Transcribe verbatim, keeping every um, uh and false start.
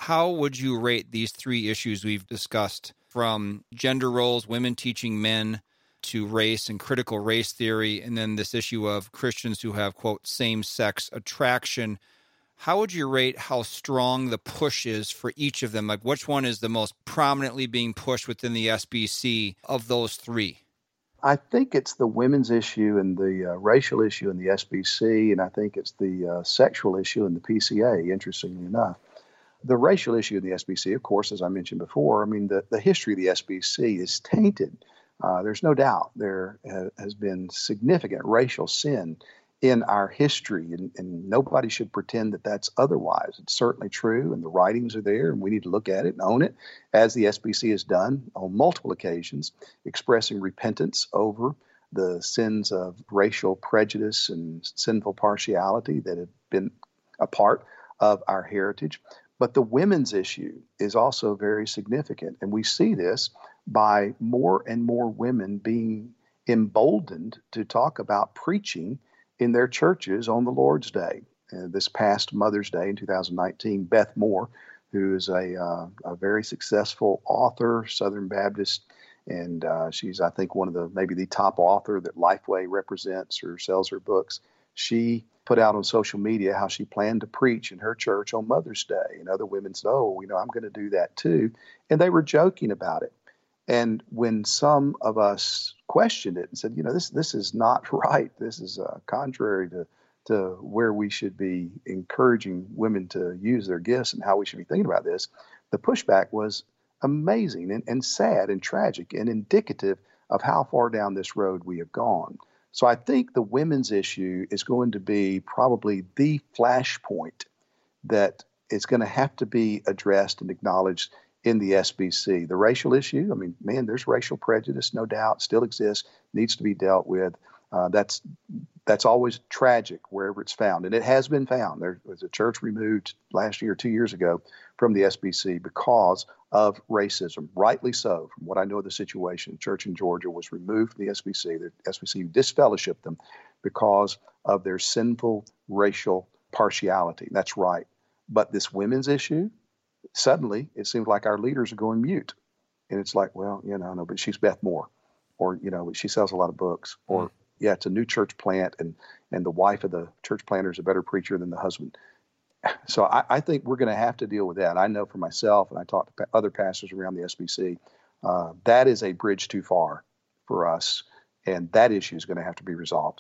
How would you rate these three issues we've discussed, from gender roles, women teaching men, to race and critical race theory, and then this issue of Christians who have, quote, same-sex attraction? How would you rate how strong the push is for each of them? Like, which one is the most prominently being pushed within the S B C of those three? I think it's the women's issue and the uh, racial issue in the S B C, and I think it's the uh, sexual issue in the P C A, interestingly enough. The racial issue in the S B C, of course, as I mentioned before, I mean, the, the history of the S B C is tainted. Uh, there's no doubt there ha- has been significant racial sin in our history, and, and nobody should pretend that that's otherwise. It's certainly true, and the writings are there, and we need to look at it and own it, as the S B C has done on multiple occasions, expressing repentance over the sins of racial prejudice and sinful partiality that have been a part of our heritage. But the women's issue is also very significant, and we see this by more and more women being emboldened to talk about preaching in their churches on the Lord's Day. Uh, this past Mother's Day in two thousand nineteen, Beth Moore, who is a, uh, a very successful author, Southern Baptist, and uh, she's, I think, one of the maybe the top author that Lifeway represents or sells her books. She put out on social media how she planned to preach in her church on Mother's Day. And other women said, oh, you know, I'm going to do that too. And they were joking about it. And when some of us questioned it and said, you know, this this is not right, this is uh, contrary to, to where we should be encouraging women to use their gifts and how we should be thinking about this, the pushback was amazing and, and sad and tragic and indicative of how far down this road we have gone. So I think the women's issue is going to be probably the flashpoint that is going to have to be addressed and acknowledged in the S B C. The racial issue, I mean, man, there's racial prejudice, no doubt, still exists, needs to be dealt with. Uh, that's that's always tragic wherever it's found, and it has been found. There was a church removed last year, two years ago, from the S B C because of racism, rightly so. From what I know of the situation, the church in Georgia was removed from the S B C. The S B C disfellowshipped them because of their sinful racial partiality. That's right. But this women's issue, suddenly it seems like our leaders are going mute. And it's like, well, you know, no, but she's Beth Moore, or, you know, she sells a lot of books, or, mm. yeah, it's a new church plant, and, and the wife of the church planter is a better preacher than the husband. So I, I think we're going to have to deal with that. I know for myself, and I talk to other pastors around the S B C, uh, that is a bridge too far for us, and that issue is going to have to be resolved.